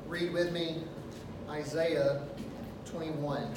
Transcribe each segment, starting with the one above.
Read with me Isaiah 21.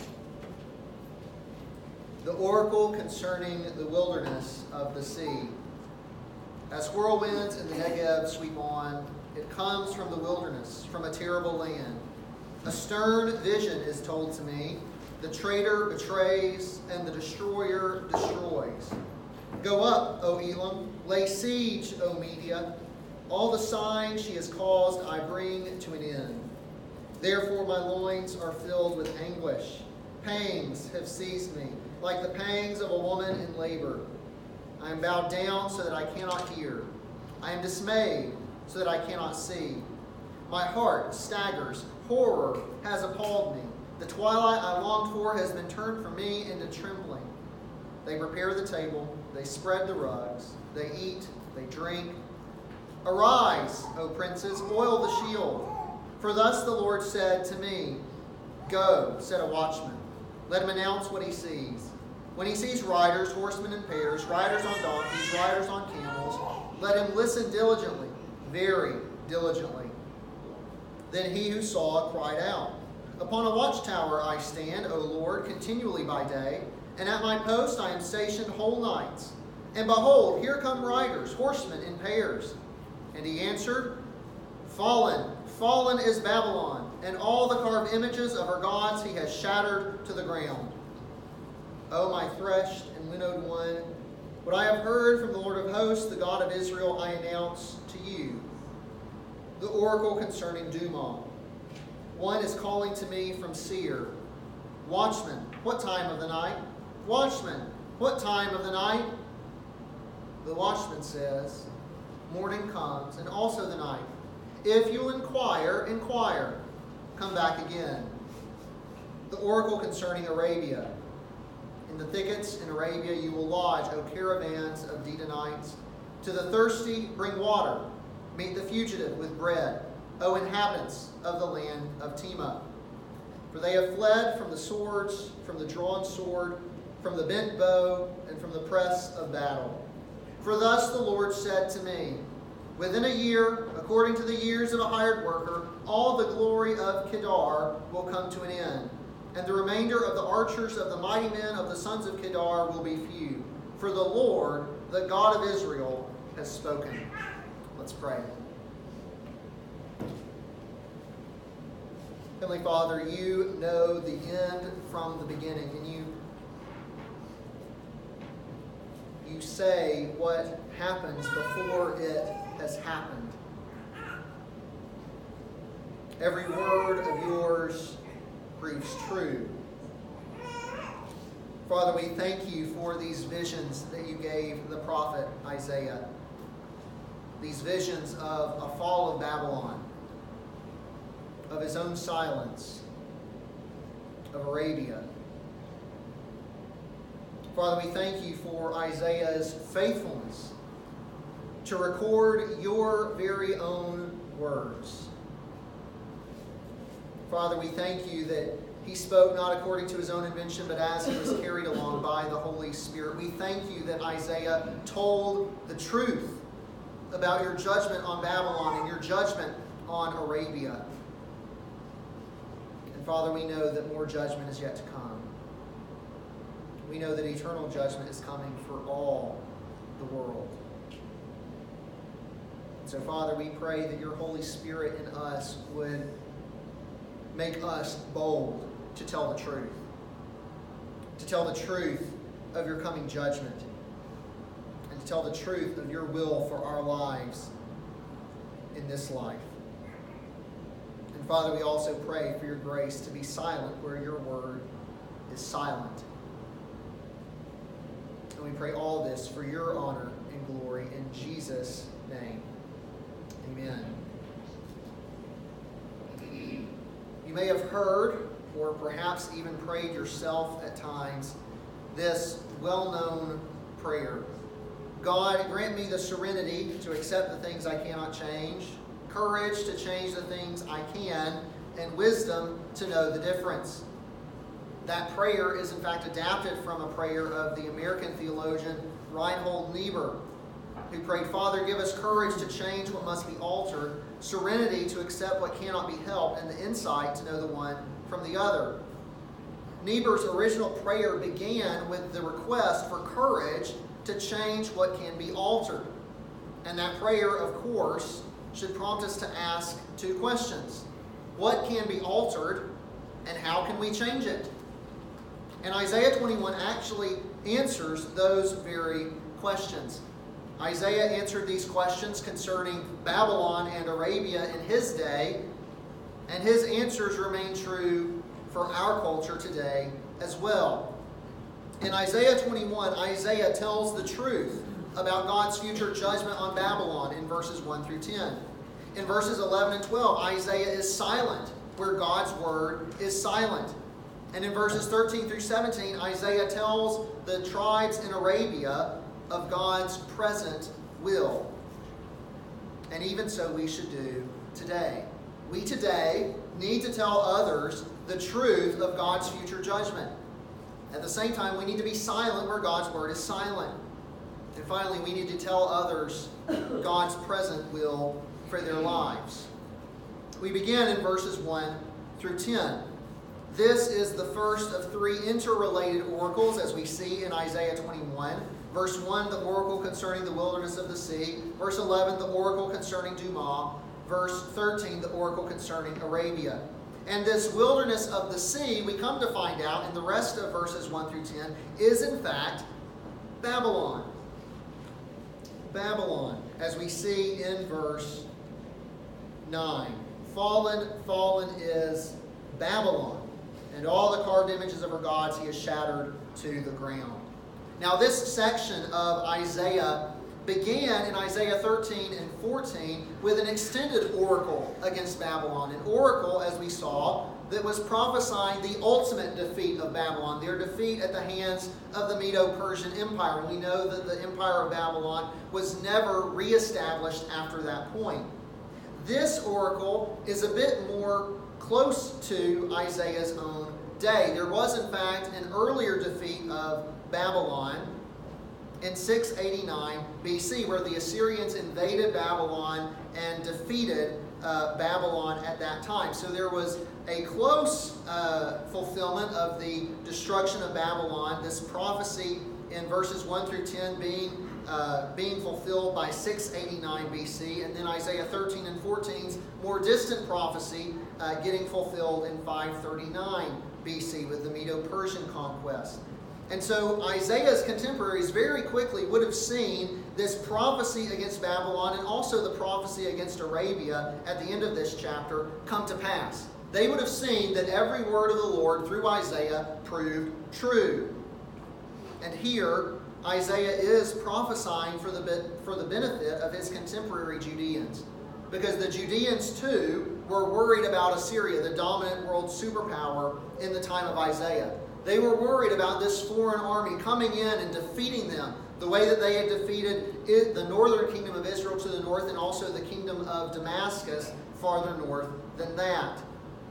The oracle concerning the wilderness of the sea. As whirlwinds in the Negev sweep on, it comes from the wilderness, from a terrible land. A stern vision is told to me. The traitor betrays, and the destroyer destroys. Go up, O Elam, lay siege, O Media. All the signs she has caused I bring to an end. Therefore my loins are filled with anguish. Pangs have seized me, like the pangs of a woman in labor. I am bowed down so that I cannot hear. I am dismayed so that I cannot see. My heart staggers. Horror has appalled me. The twilight I longed for has been turned from me into trembling. They prepare the table. They spread the rugs. They eat. They drink. Arise, O princes, oil the shield. For thus the Lord said to me, Go, said a watchman. Let him announce what he sees. When he sees riders, horsemen in pairs, riders on donkeys, riders on camels, let him listen diligently, very diligently. Then he who saw cried out, Upon a watchtower I stand, O Lord, continually by day, and at my post I am stationed whole nights. And behold, here come riders, horsemen in pairs. And he answered, Fallen, fallen is Babylon, and all the carved images of her gods he has shattered to the ground. O my threshed and winnowed one, what I have heard from the Lord of hosts, the God of Israel, I announce to you. The oracle concerning Dumah. One is calling to me from Seir. Watchman, what time of the night? Watchman, what time of the night? The watchman says, Morning comes, and also the night. If you'll inquire, inquire. Come back again. The oracle concerning Arabia. In the thickets in Arabia you will lodge, O caravans of Dedanites. To the thirsty bring water. Meet the fugitive with bread, O inhabitants of the land of Tema. For they have fled from the swords, from the drawn sword, from the bent bow, and from the press of battle. For thus the Lord said to me, Within a year, according to the years of a hired worker, all the glory of Kedar will come to an end, and the remainder of the archers of the mighty men of the sons of Kedar will be few. For the Lord, the God of Israel, has spoken. Let's pray. Heavenly Father, you know the end from the beginning, and you say what happens before it has happened. Every word of yours proves true. Father, we thank you for these visions that you gave the prophet Isaiah. These visions of a fall of Babylon, of his own silence, of Arabia. Father, we thank you for Isaiah's faithfulness to record your very own words. Father, we thank you that he spoke not according to his own invention, but as he was carried along by the Holy Spirit. We thank you that Isaiah told the truth about your judgment on Babylon and your judgment on Arabia. And Father, we know that more judgment is yet to come. We know that eternal judgment is coming for all the world. And so, Father, we pray that your Holy Spirit in us would make us bold to tell the truth. To tell the truth of your coming judgment. And to tell the truth of your will for our lives in this life. And Father, we also pray for your grace to be silent where your word is silent. And we pray all this for your honor and glory in Jesus' name. Amen. You may have heard, or perhaps even prayed yourself at times, this well-known prayer. God, grant me the serenity to accept the things I cannot change, courage to change the things I can, and wisdom to know the difference. That prayer is in fact adapted from a prayer of the American theologian Reinhold Niebuhr. who prayed, Father, give us courage to change what must be altered, serenity to accept what cannot be helped, and the insight to know the one from the other. Niebuhr's original prayer began with the request for courage to change what can be altered. And that prayer, of course, should prompt us to ask two questions. What can be altered, and how can we change it? And Isaiah 21 actually answers those very questions. Isaiah answered these questions concerning Babylon and Arabia in his day, and his answers remain true for our culture today as well. In Isaiah 21, Isaiah tells the truth about God's future judgment on Babylon in verses 1 through 10. In verses 11 and 12, Isaiah is silent where God's word is silent. And in verses 13 through 17, Isaiah tells the tribes in Arabia of God's present will. And even so we should do today. We today need to tell others the truth of God's future judgment. At the same time, we need to be silent where God's word is silent. And finally, we need to tell others God's present will for their lives. We begin in verses 1 through 10. This is the first of three interrelated oracles, as we see in Isaiah 21. Verse 1, the oracle concerning the wilderness of the sea. Verse 11, the oracle concerning Dumah. Verse 13, the oracle concerning Arabia. And this wilderness of the sea, we come to find out in the rest of verses 1 through 10, is in fact Babylon. Babylon, as we see in verse 9. Fallen is Babylon, and all the carved images of her gods he has shattered to the ground. Now this section of Isaiah began in Isaiah 13 and 14 with an extended oracle against Babylon. An oracle, as we saw, that was prophesying the ultimate defeat of Babylon, their defeat at the hands of the Medo-Persian Empire. And we know that the Empire of Babylon was never reestablished after that point. This oracle is a bit more close to Isaiah's own day. There was, in fact, an earlier defeat of Babylon in 689 BC, where the Assyrians invaded Babylon and defeated Babylon at that time. So there was a close fulfillment of the destruction of Babylon, this prophecy in verses 1 through 10 being fulfilled by 689 BC, and then Isaiah 13 and 14's more distant prophecy getting fulfilled in 539 BC with the Medo-Persian conquest. And so Isaiah's contemporaries very quickly would have seen this prophecy against Babylon and also the prophecy against Arabia at the end of this chapter come to pass. They would have seen that every word of the Lord through Isaiah proved true. And here, Isaiah is prophesying for the benefit of his contemporary Judeans. Because the Judeans, too, were worried about Assyria, the dominant world superpower in the time of Isaiah. They were worried about this foreign army coming in and defeating them the way that they had defeated the northern kingdom of Israel to the north and also the kingdom of Damascus farther north than that.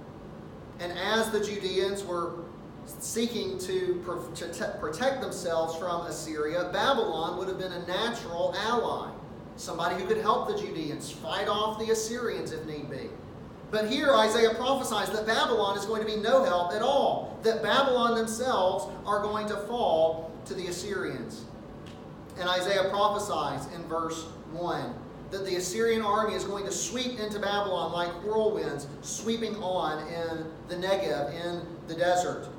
And as the Judeans were seeking to protect themselves from Assyria, Babylon would have been a natural ally. Somebody who could help the Judeans fight off the Assyrians if need be. But here Isaiah prophesies that Babylon is going to be no help at all. That Babylon themselves are going to fall to the Assyrians. And Isaiah prophesies in verse 1 that the Assyrian army is going to sweep into Babylon like whirlwinds sweeping on in the Negev, in the desert.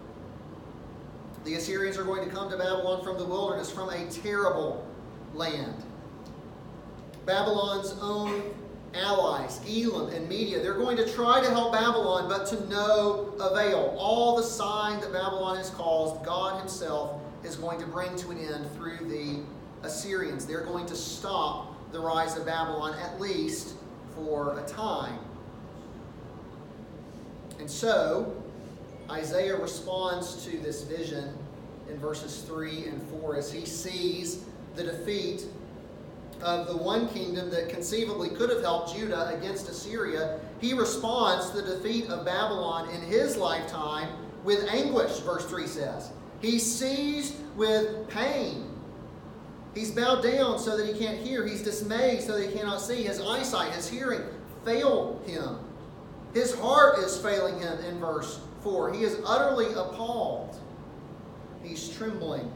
The Assyrians are going to come to Babylon from the wilderness, from a terrible land. Babylon's own allies, Elam and Media, they're going to try to help Babylon, but to no avail. All the sign that Babylon has caused, God himself is going to bring to an end through the Assyrians. They're going to stop the rise of Babylon, at least for a time. And so, Isaiah responds to this vision in verses 3 and 4 as he sees the defeat of the one kingdom that conceivably could have helped Judah against Assyria. He responds to the defeat of Babylon in his lifetime with anguish, verse 3 says. He's seized with pain He's bowed down so that he can't hear. He's dismayed so that he cannot see. His eyesight, his hearing fail him. His heart is failing him in verse 4. He is utterly appalled. He's trembling.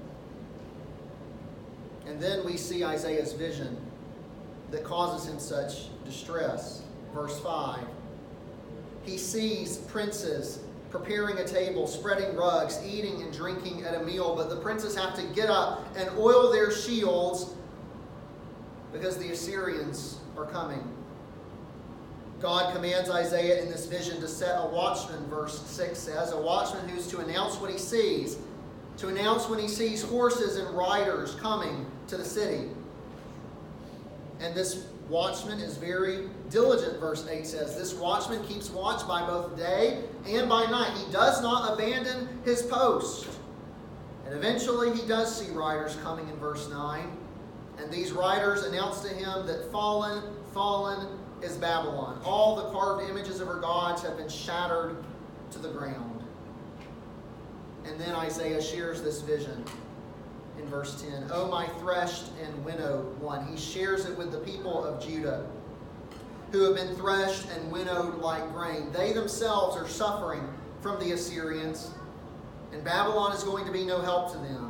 And then we see Isaiah's vision that causes him such distress. Verse 5. He sees princes preparing a table, spreading rugs, eating and drinking at a meal, but the princes have to get up and oil their shields because the Assyrians are coming. God commands Isaiah in this vision to set a watchman, verse 6 says, a watchman who's to announce what he sees, to announce when he sees horses and riders coming to the city. And this watchman is very diligent, verse 8 says. This watchman keeps watch by both day and by night. He does not abandon his post. And eventually he does see riders coming in verse 9. And these riders announce to him that fallen is Babylon. All the carved images of her gods have been shattered to the ground. And then Isaiah shares this vision in verse 10. O my threshed and winnowed one. He shares it with the people of Judah, who have been threshed and winnowed like grain. They themselves are suffering from the Assyrians, and Babylon is going to be no help to them.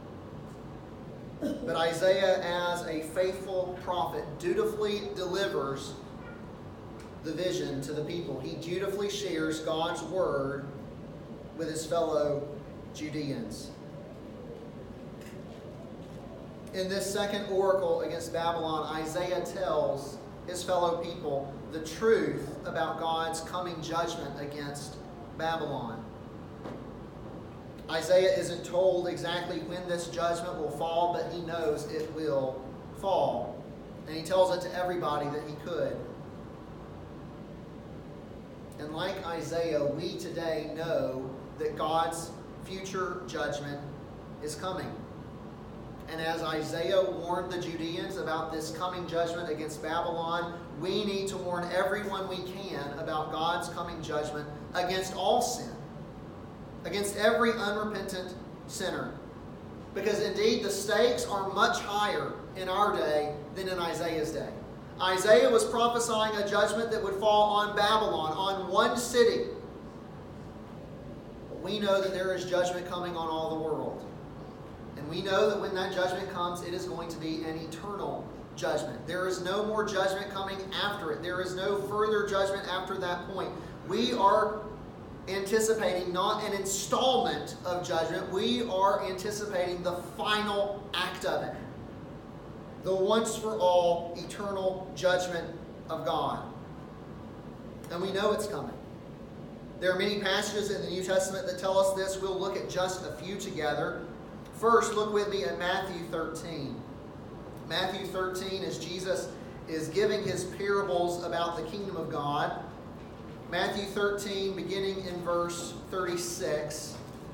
But Isaiah, as a faithful prophet, dutifully delivers the vision to the people. He dutifully shares God's word with his fellow Judeans. In this second oracle against Babylon, Isaiah tells his fellow people the truth about God's coming judgment against Babylon. Isaiah isn't told exactly when this judgment will fall, but he knows it will fall. And he tells it to everybody that he could. And like Isaiah, we today know that God's future judgment is coming. And as Isaiah warned the Judeans about this coming judgment against Babylon, we need to warn everyone we can about God's coming judgment against all sin, against every unrepentant sinner. Because indeed, the stakes are much higher in our day than in Isaiah's day. Isaiah was prophesying a judgment that would fall on Babylon, on one city. But we know that there is judgment coming on all the world. And we know that when that judgment comes, it is going to be an eternal judgment. There is no more judgment coming after it. There is no further judgment after that point. We are anticipating not an installment of judgment. We are anticipating the final act of it. The once-for-all eternal judgment of God. And we know it's coming. There are many passages in the New Testament that tell us this. We'll look at just a few together. First, look with me at Matthew 13. Matthew 13, as Jesus is giving his parables about the kingdom of God. Matthew 13, beginning in verse 36.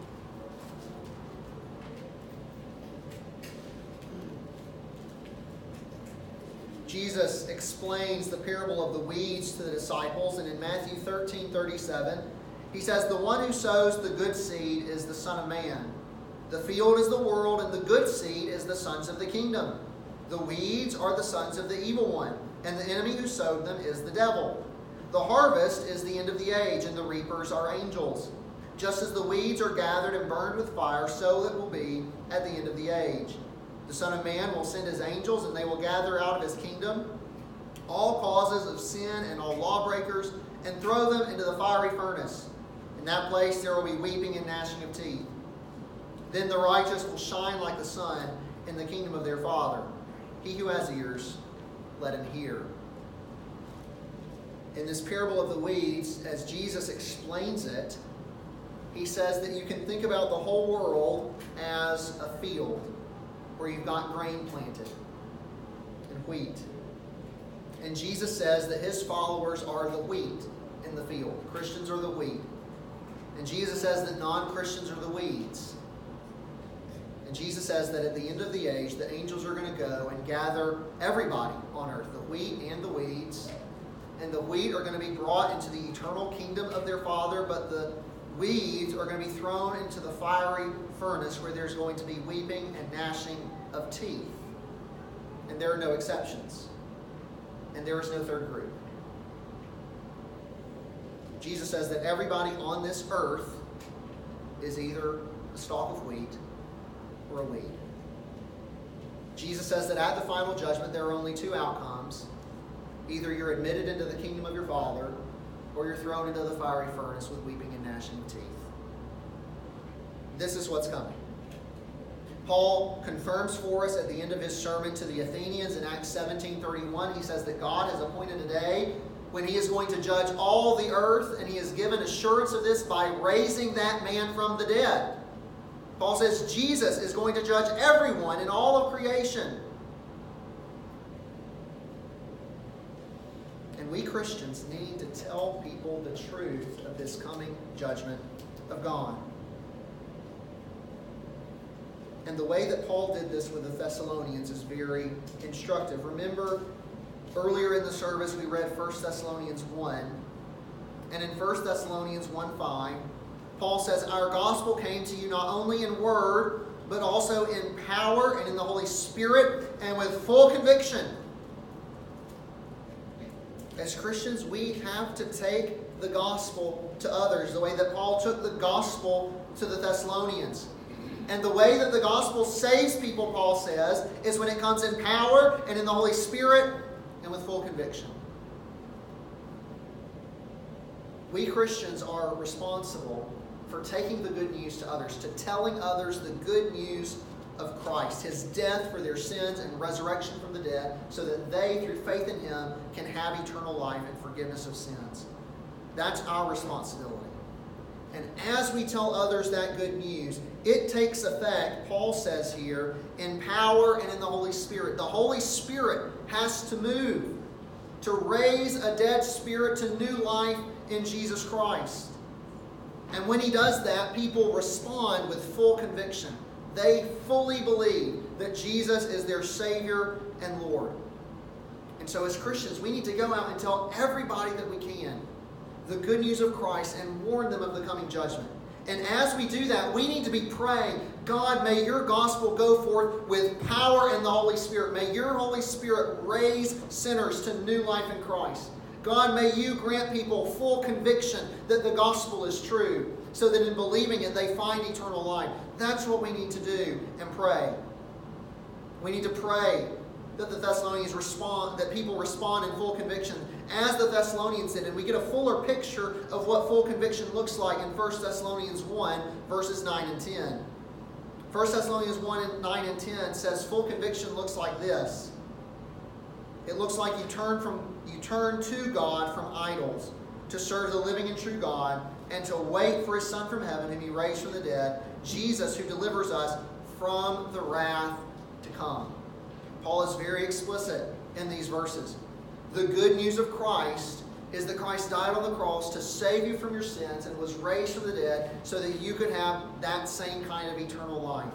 Jesus explains the parable of the weeds to the disciples, and in Matthew 13:37, he says, "The one who sows the good seed is the Son of Man. The field is the world, and the good seed is the sons of the kingdom. The weeds are the sons of the evil one, and the enemy who sowed them is the devil. The harvest is the end of the age, and the reapers are angels. Just as the weeds are gathered and burned with fire, so it will be at the end of the age. The Son of Man will send his angels, and they will gather out of his kingdom all causes of sin and all lawbreakers, and throw them into the fiery furnace. In that place there will be weeping and gnashing of teeth. Then the righteous will shine like the sun in the kingdom of their Father. He who has ears, let him hear." In this parable of the weeds, as Jesus explains it, he says that you can think about the whole world as a field where you've got grain planted and wheat. And Jesus says that his followers are the wheat in the field. Christians are the wheat. And Jesus says that non-Christians are the weeds. And Jesus says that at the end of the age, the angels are going to go and gather everybody on earth, the wheat and the weeds. And the wheat are going to be brought into the eternal kingdom of their Father, but the weeds are going to be thrown into the fiery furnace where there's going to be weeping and gnashing of teeth. And there are no exceptions. And there is no third group. Jesus says that everybody on this earth is either a stalk of wheat or a weed. Jesus says that at the final judgment there are only two outcomes. Either you're admitted into the kingdom of your Father, or you're thrown into the fiery furnace with weeping and gnashing of teeth. This is what's coming. Paul confirms for us at the end of his sermon to the Athenians in Acts 17:31. He says that God has appointed a day when he is going to judge all the earth, and he has given assurance of this by raising that man from the dead. Paul says Jesus is going to judge everyone in all of creation. And we Christians need to tell people the truth of this coming judgment of God. And the way that Paul did this with the Thessalonians is very instructive. Remember, earlier in the service we read 1 Thessalonians 1. And in 1 Thessalonians 1:5, Paul says, our gospel came to you not only in word, but also in power and in the Holy Spirit and with full conviction. As Christians, we have to take the gospel to others the way that Paul took the gospel to the Thessalonians. And the way that the gospel saves people, Paul says, is when it comes in power and in the Holy Spirit and with full conviction. We Christians are responsible for taking the good news to others, to telling others the good news of Christ, His death for their sins and resurrection from the dead, so that they, through faith in Him, can have eternal life and forgiveness of sins. That's our responsibility. And as we tell others that good news, it takes effect, Paul says here, in power and in the Holy Spirit. The Holy Spirit has to move to raise a dead spirit to new life in Jesus Christ. And when He does that, people respond with full conviction. They fully believe that Jesus is their Savior and Lord. And so as Christians, we need to go out and tell everybody that we can the good news of Christ and warn them of the coming judgment. And as we do that, we need to be praying, God, may your gospel go forth with power in the Holy Spirit. May your Holy Spirit raise sinners to new life in Christ. God, may you grant people full conviction that the gospel is true, so that in believing it, they find eternal life. That's what we need to do and pray. We need to pray that the Thessalonians respond, that people respond in full conviction as the Thessalonians did. And we get a fuller picture of what full conviction looks like in 1 Thessalonians 1, verses 9 and 10. 1 Thessalonians 1, 9 and 10 says full conviction looks like this. It looks like you turn to God from idols to serve the living and true God, and to wait for His Son from heaven, whom He raised from the dead, Jesus, who delivers us from the wrath to come. Paul is very explicit in these verses. The good news of Christ is that Christ died on the cross to save you from your sins and was raised from the dead so that you could have that same kind of eternal life.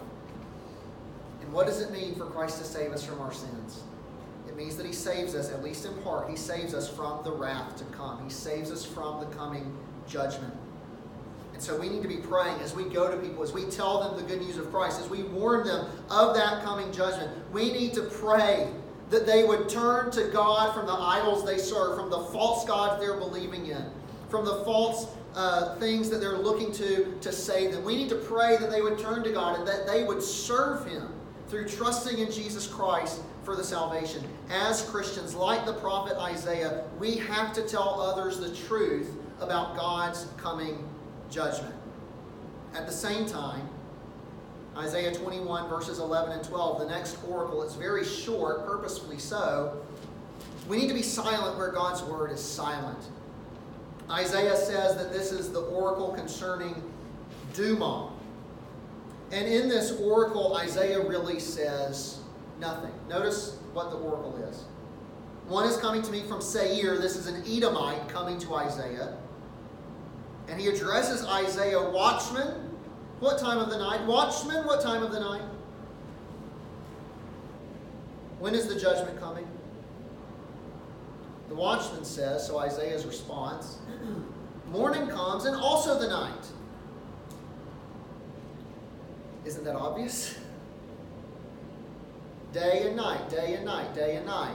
And what does it mean for Christ to save us from our sins? It means that He saves us, at least in part, He saves us from the wrath to come. He saves us from the coming judgment. And so we need to be praying as we go to people, as we tell them the good news of Christ, as we warn them of that coming judgment. We need to pray that they would turn to God from the idols they serve, from the false gods they're believing in, from the false things that they're looking to save them. We need to pray that they would turn to God and that they would serve Him through trusting in Jesus Christ for the salvation. As Christians, like the prophet Isaiah, we have to tell others the truth about God's coming judgment. At the same time, Isaiah 21 verses 11 and 12, the next oracle, it's very short, purposefully so. We need to be silent where God's word is silent. Isaiah says that this is the oracle concerning Duma. And in this oracle, Isaiah really says nothing. Notice what the oracle is. One is coming to me from Seir. This is an Edomite coming to Isaiah. And he addresses Isaiah, watchman, what time of the night? Watchman, what time of the night? When is the judgment coming? The watchman says, so Isaiah's response, morning comes and also the night. Isn't that obvious? Day and night, day and night, day and night.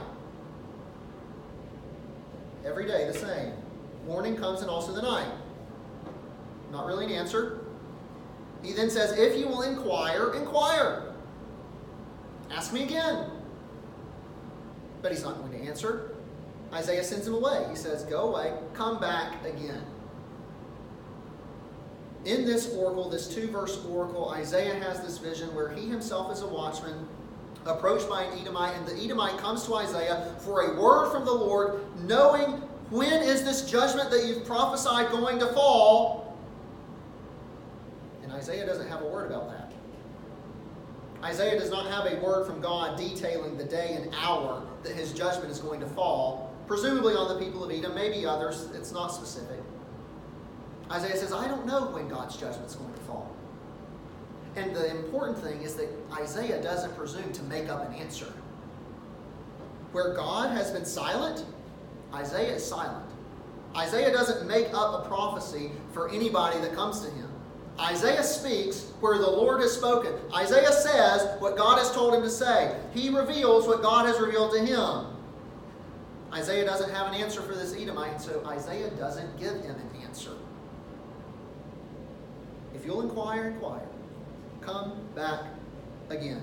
Every day the same. Morning comes and also the night. Not really an answer. He then says, if you will inquire, inquire. Ask me again. But he's not going to answer. Isaiah sends him away. He says, go away, come back again. In this oracle, this 2-verse oracle, Isaiah has this vision where he himself is a watchman, approached by an Edomite, and the Edomite comes to Isaiah for a word from the Lord, knowing when is this judgment that you've prophesied going to fall. And Isaiah doesn't have a word about that. Isaiah does not have a word from God detailing the day and hour that his judgment is going to fall, presumably on the people of Edom, maybe others. It's not specific. Isaiah says, I don't know when God's judgment is going to fall. And the important thing is that Isaiah doesn't presume to make up an answer. Where God has been silent, Isaiah is silent. Isaiah doesn't make up a prophecy for anybody that comes to him. Isaiah speaks where the Lord has spoken. Isaiah says what God has told him to say. He reveals what God has revealed to him. Isaiah doesn't have an answer for this Edomite, so Isaiah doesn't give him an answer. If you'll inquire, inquire. Come back again.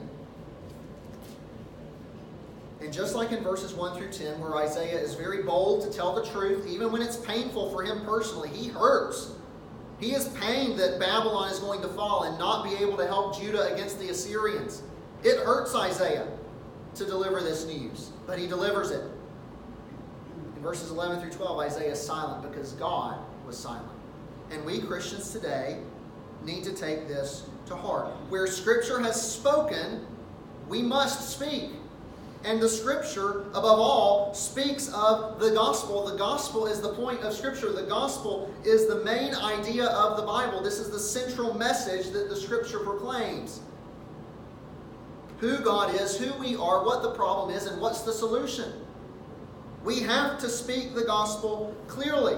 And just like in verses 1 through 10, where Isaiah is very bold to tell the truth, even when it's painful for him personally, he hurts. He is pained that Babylon is going to fall and not be able to help Judah against the Assyrians. It hurts Isaiah to deliver this news, but he delivers it. In verses 11 through 12, Isaiah is silent because God was silent. And we Christians today need to take this to heart. Where Scripture has spoken, we must speak. And the Scripture, above all, speaks of the gospel. The gospel is the point of Scripture. The gospel is the main idea of the Bible. This is the central message that the Scripture proclaims. Who God is, who we are, what the problem is, and what's the solution. We have to speak the gospel clearly.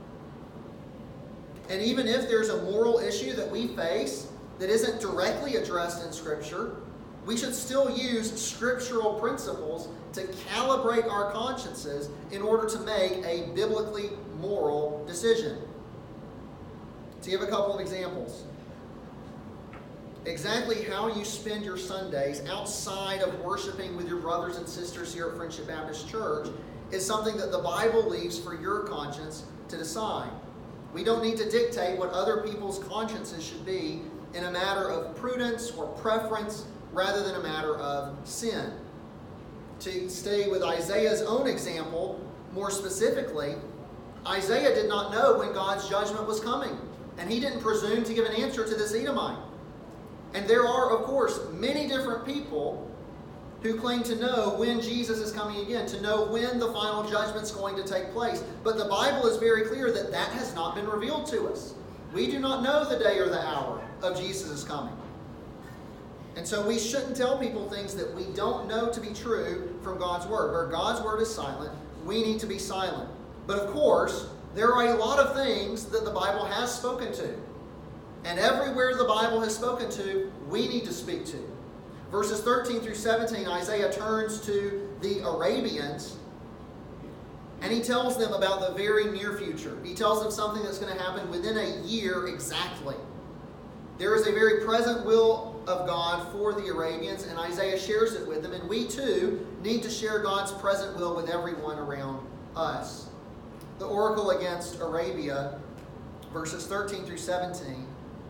And even if there's a moral issue that we face that isn't directly addressed in Scripture, we should still use scriptural principles to calibrate our consciences in order to make a biblically moral decision. To give a couple of examples. Exactly how you spend your Sundays outside of worshiping with your brothers and sisters here at Friendship Baptist Church is something that the Bible leaves for your conscience to decide. We don't need to dictate what other people's consciences should be in a matter of prudence or preference rather than a matter of sin. To stay with Isaiah's own example, more specifically, Isaiah did not know when God's judgment was coming, and he didn't presume to give an answer to this Edomite. And there are, of course, many different people who claim to know when Jesus is coming again, to know when the final judgment is going to take place. But the Bible is very clear that that has not been revealed to us. We do not know the day or the hour of Jesus' coming. And so we shouldn't tell people things that we don't know to be true from God's Word. Where God's Word is silent, we need to be silent. But of course, there are a lot of things that the Bible has spoken to. And everywhere the Bible has spoken to, we need to speak to. Verses 13 through 17, Isaiah turns to the Arabians and he tells them about the very near future. He tells them something that's going to happen within a year exactly. There is a very present will of God for the Arabians, and Isaiah shares it with them, and we too need to share God's present will with everyone around us. The oracle against Arabia, verses 13 through 17,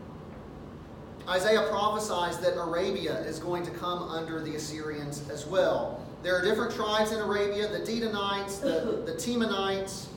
Isaiah prophesies that Arabia is going to come under the Assyrians as well. There are different tribes in Arabia, the Dedanites, the Temanites,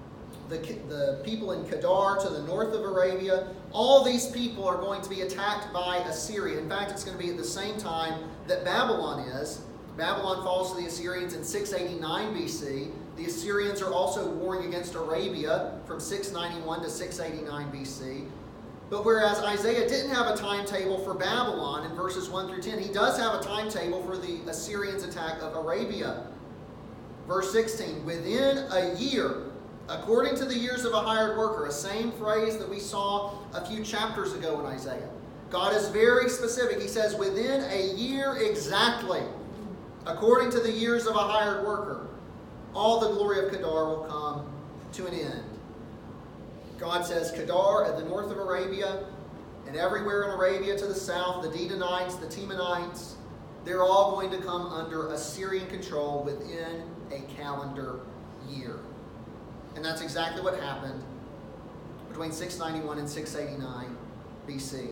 the people in Kedar to the north of Arabia. All these people are going to be attacked by Assyria. In fact, it's going to be at the same time that Babylon is. Babylon falls to the Assyrians in 689 BC. The Assyrians are also warring against Arabia from 691 to 689 BC. But whereas Isaiah didn't have a timetable for Babylon in verses 1 through 10, he does have a timetable for the Assyrians' attack of Arabia. Verse 16, within a year, according to the years of a hired worker, a same phrase that we saw a few chapters ago in Isaiah. God is very specific. He says, within a year exactly. according to the years of a hired worker. All the glory of Kedar will come to an end. God says Kedar at the north of Arabia, and everywhere in Arabia to the south, the Dedanites, the Temanites, they're all going to come under Assyrian control within a calendar year. And that's exactly what happened between 691 and 689 BC.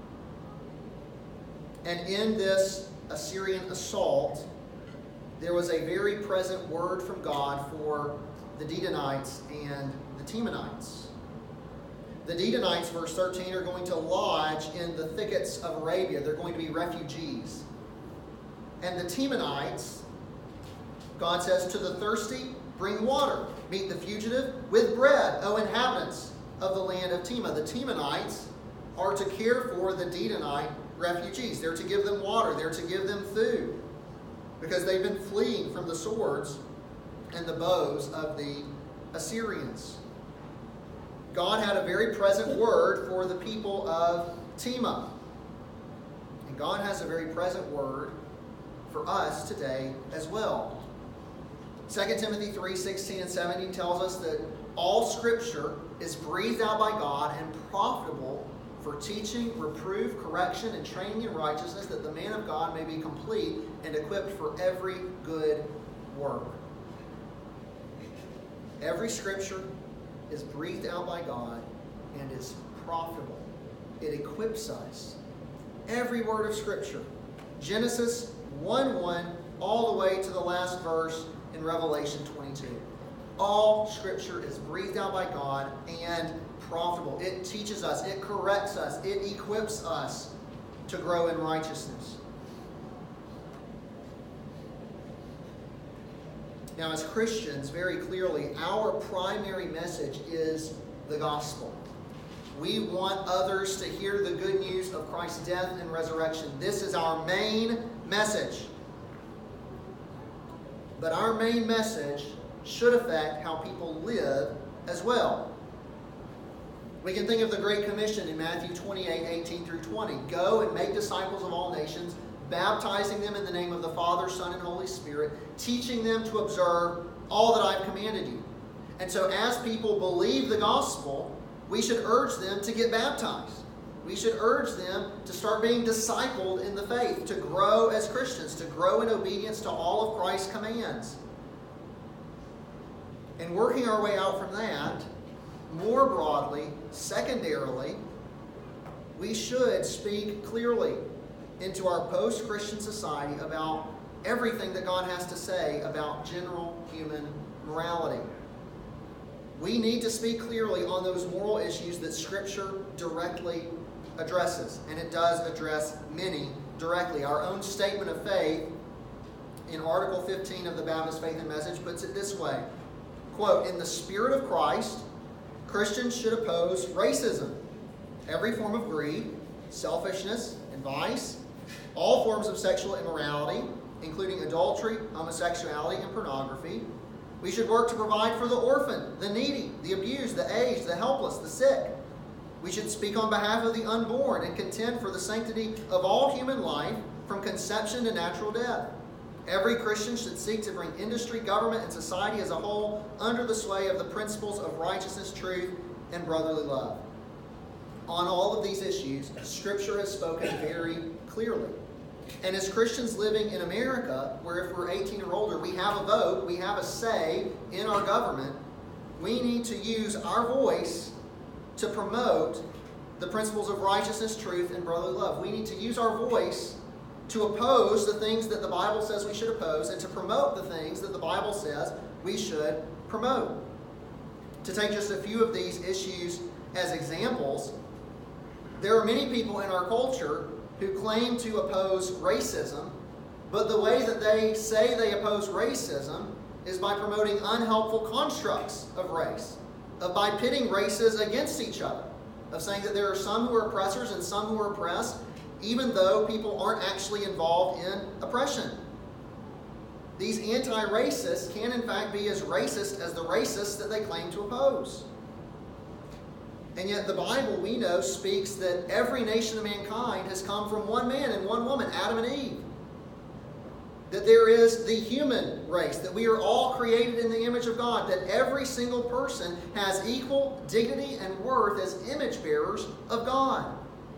And in this Assyrian assault, there was a very present word from God for the Dedanites and the Temanites. The Dedanites, verse 13, are going to lodge in the thickets of Arabia. They're going to be refugees. And the Temanites, God says, to the thirsty, bring water. Meet the fugitive with bread, O inhabitants of the land of Tema. The Temanites are to care for the Dedanite refugees. They're to give them water. They're to give them food, because they've been fleeing from the swords and the bows of the Assyrians. God had a very present word for the people of Tema. And God has a very present word for us today as well. 2 Timothy 3, 16 and 17 tells us that all Scripture is breathed out by God and profitable for teaching, reproof, correction, and training in righteousness, that the man of God may be complete and equipped for every good work. Every Scripture is breathed out by God and is profitable. It equips us. Every word of Scripture. Genesis 1:1 all the way to the last verse in Revelation 22. All Scripture is breathed out by God and profitable. It teaches us, it corrects us, it equips us to grow in righteousness. Now, as Christians, very clearly, our primary message is the gospel. We want others to hear the good news of Christ's death and resurrection. This is our main message. But our main message should affect how people live as well. We can think of the Great Commission in Matthew 28, 18 through 20. Go and make disciples of all nations, baptizing them in the name of the Father, Son, and Holy Spirit, teaching them to observe all that I've commanded you. And so as people believe the gospel, we should urge them to get baptized. We should urge them to start being discipled in the faith, to grow as Christians, to grow in obedience to all of Christ's commands. And working our way out from that, more broadly, secondarily, we should speak clearly into our post-Christian society about everything that God has to say about general human morality. We need to speak clearly on those moral issues that Scripture directly addresses, and it does address many directly. Our own statement of faith in Article 15 of the Baptist Faith and Message puts it this way, quote, "In the spirit of Christ, Christians should oppose racism, every form of greed, selfishness, and vice, all forms of sexual immorality, including adultery, homosexuality, and pornography. We should work to provide for the orphan, the needy, the abused, the aged, the helpless, the sick. We should speak on behalf of the unborn and contend for the sanctity of all human life from conception to natural death. Every Christian should seek to bring industry, government, and society as a whole under the sway of the principles of righteousness, truth, and brotherly love." On all of these issues, Scripture has spoken very clearly. And as Christians living in America, where if we're 18 or older, we have a vote, we have a say in our government, we need to use our voice to promote the principles of righteousness, truth, and brotherly love. We need to use our voice to oppose the things that the Bible says we should oppose and to promote the things that the Bible says we should promote. To take just a few of these issues as examples, there are many people in our culture who claim to oppose racism, but the way that they say they oppose racism is by promoting unhelpful constructs of race, by pitting races against each other, of saying that there are some who are oppressors and some who are oppressed, even though people aren't actually involved in oppression. These anti-racists can in fact be as racist as the racists that they claim to oppose. And yet the Bible, we know, speaks that every nation of mankind has come from one man and one woman, Adam and Eve. that there is the human race, that we are all created in the image of God, that every single person has equal dignity and worth as image bearers of God.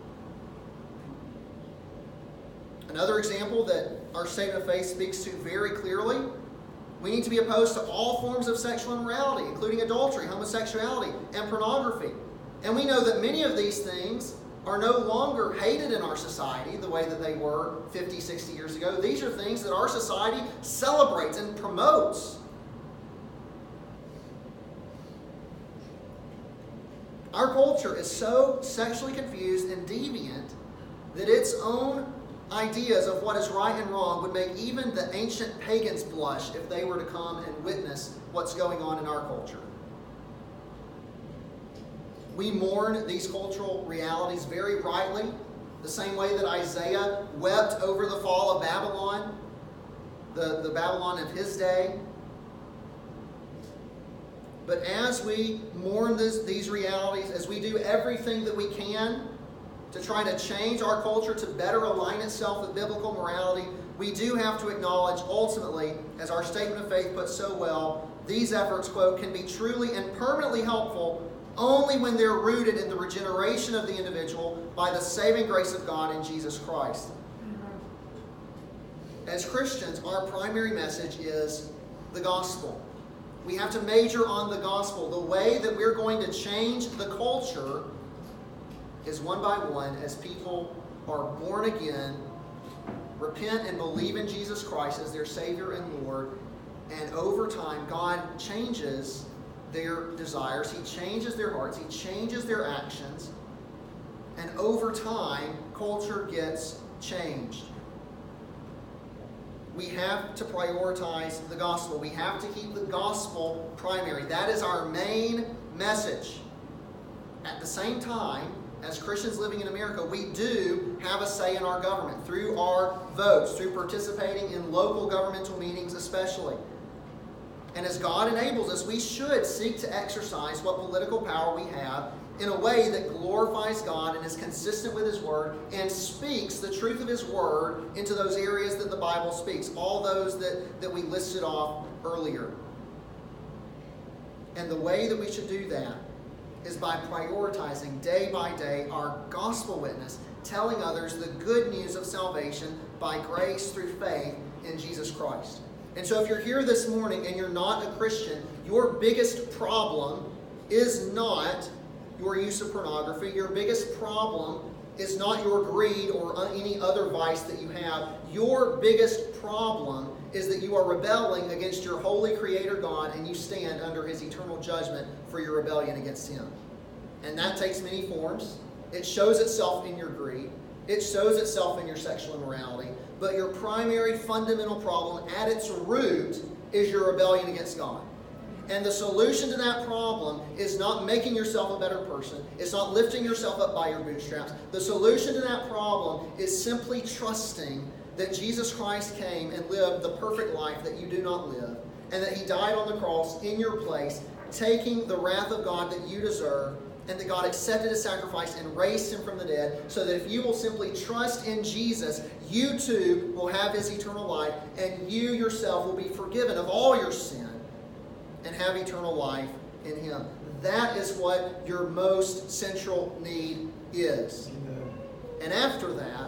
Another example that our statement of faith speaks to very clearly, we need to be opposed to all forms of sexual immorality, including adultery, homosexuality, and pornography. And we know that many of these things are no longer hated in our society the way that they were 50, 60 years ago. These are things that our society celebrates and promotes. Our culture is so sexually confused and deviant that its own ideas of what is right and wrong would make even the ancient pagans blush if they were to come and witness what's going on in our culture. We mourn these cultural realities very rightly, the same way that Isaiah wept over the fall of Babylon, the Babylon of his day. But as we mourn these realities, as we do everything that we can to try to change our culture to better align itself with biblical morality, we do have to acknowledge ultimately, as our statement of faith puts so well, these efforts, quote, can be truly and permanently helpful only when they're rooted in the regeneration of the individual by the saving grace of God in Jesus Christ. As Christians, our primary message is the gospel. We have to major on the gospel. The way that we're going to change the culture is one by one as people are born again, repent and believe in Jesus Christ as their Savior and Lord, and over time God changes their desires, He changes their hearts, He changes their actions, and over time culture gets changed. We have to prioritize the gospel. We have to keep the gospel primary. That is our main message. At the same time, as Christians living in America, we do have a say in our government through our votes, through participating in local governmental meetings especially. And as God enables us, we should seek to exercise what political power we have in a way that glorifies God and is consistent with His Word and speaks the truth of His Word into those areas that the Bible speaks, all those that we listed off earlier. And the way that we should do that is by prioritizing day by day our gospel witness, telling others the good news of salvation by grace through faith in Jesus Christ. And so if you're here this morning and you're not a Christian, your biggest problem is not your use of pornography. Your biggest problem is not your greed or any other vice that you have. Your biggest problem is that you are rebelling against your holy Creator God and you stand under His eternal judgment for your rebellion against Him. And that takes many forms. It shows itself in your greed. It shows itself in your sexual immorality. But your primary fundamental problem at its root is your rebellion against God. And the solution to that problem is not making yourself a better person. It's not lifting yourself up by your bootstraps. The solution to that problem is simply trusting that Jesus Christ came and lived the perfect life that you do not live, and that He died on the cross in your place, taking the wrath of God that you deserve, and that God accepted His sacrifice and raised Him from the dead, so that if you will simply trust in Jesus, you too will have His eternal life, and you yourself will be forgiven of all your sin and have eternal life in Him. That is what your most central need is. Amen. And after that,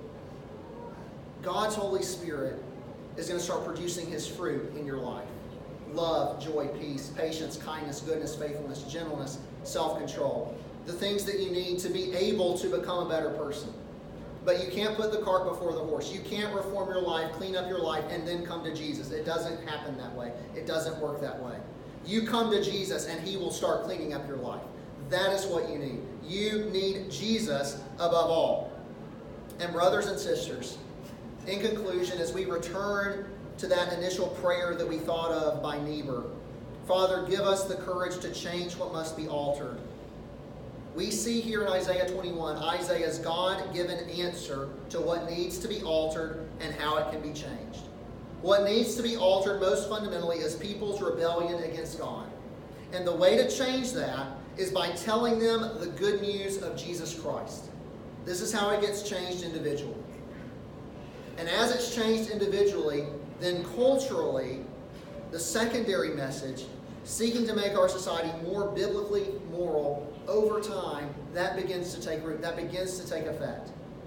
God's Holy Spirit is going to start producing His fruit in your life. Love, joy, peace, patience, kindness, goodness, faithfulness, gentleness, self-control. The things that you need to be able to become a better person. But you can't put the cart before the horse. You can't reform your life, clean up your life, and then come to Jesus. It doesn't happen that way. It doesn't work that way. You come to Jesus and He will start cleaning up your life. That is what you need. You need Jesus above all. And brothers and sisters, in conclusion, as we return to that initial prayer that we thought of by Niebuhr, Father, give us the courage to change what must be altered. We see here in Isaiah 21, Isaiah's God-given answer to what needs to be altered and how it can be changed. What needs to be altered most fundamentally is people's rebellion against God. And the way to change that is by telling them the good news of Jesus Christ. This is how it gets changed individually. And as it's changed individually, then culturally, the secondary message, seeking to make our society more biblically moral over time, that begins to take root, that begins to take effect.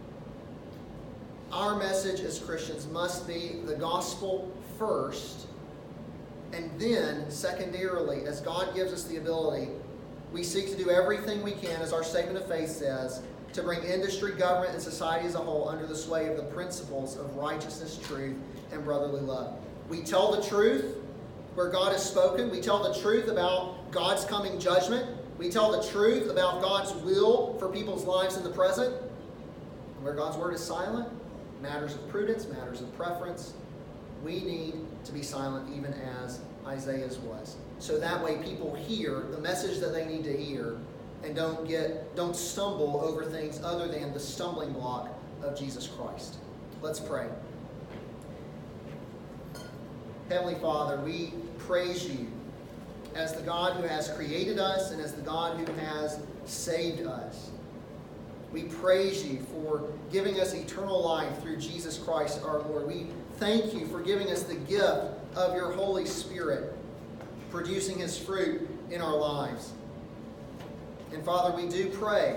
Our message as Christians must be the gospel first, and then secondarily, as God gives us the ability, we seek to do everything we can, as our statement of faith says, to bring industry, government, and society as a whole under the sway of the principles of righteousness, truth, and brotherly love. We tell the truth where God has spoken. We tell the truth about God's coming judgment. We tell the truth about God's will for people's lives in the present. Where God's word is silent, matters of prudence, matters of preference, we need to be silent even as Isaiah's was. So that way people hear the message that they need to hear and don't stumble over things other than the stumbling block of Jesus Christ. Let's pray. Heavenly Father, we praise you as the God who has created us and as the God who has saved us. We praise you for giving us eternal life through Jesus Christ our Lord. We thank you for giving us the gift of your Holy Spirit, producing his fruit in our lives. And Father, we do pray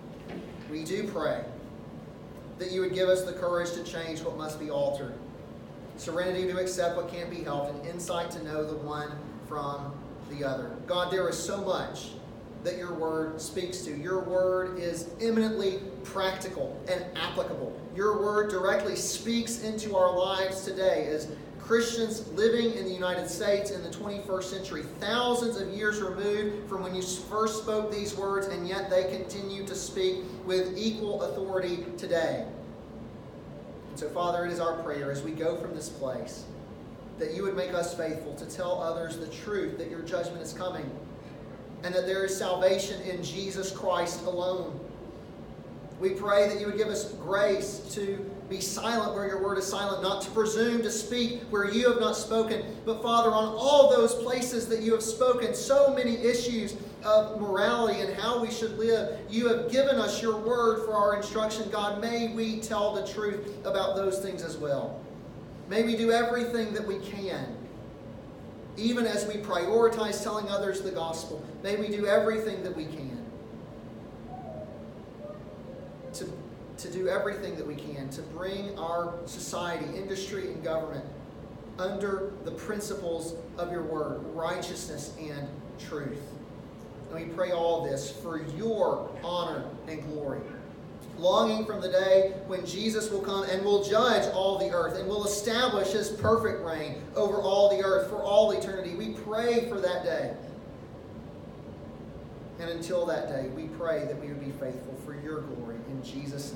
that you would give us the courage to change what must be altered, serenity to accept what can't be helped, and insight to know the one from the other. God, there is so much that your word speaks to. Your word is eminently practical and applicable. Your word directly speaks into our lives today as Christians living in the United States in the 21st century, thousands of years removed from when you first spoke these words, and yet they continue to speak with equal authority today. And so, Father, it is our prayer as we go from this place that you would make us faithful to tell others the truth that your judgment is coming and that there is salvation in Jesus Christ alone. We pray that you would give us grace to be silent where your word is silent, not to presume to speak where you have not spoken, but Father, on all those places that you have spoken, so many issues of morality and how we should live, you have given us your word for our instruction. God, may we tell the truth about those things as well. May we do everything that we can, even as we prioritize telling others the gospel. May we do everything that we can to do everything that we can to bring our society, industry, and government under the principles of your word, righteousness and truth. And we pray all this for your honor and glory, longing from the day when Jesus will come and will judge all the earth and will establish his perfect reign over all the earth for all eternity. We pray for that day. And until that day, we pray that we would be faithful for your glory. In Jesus' name.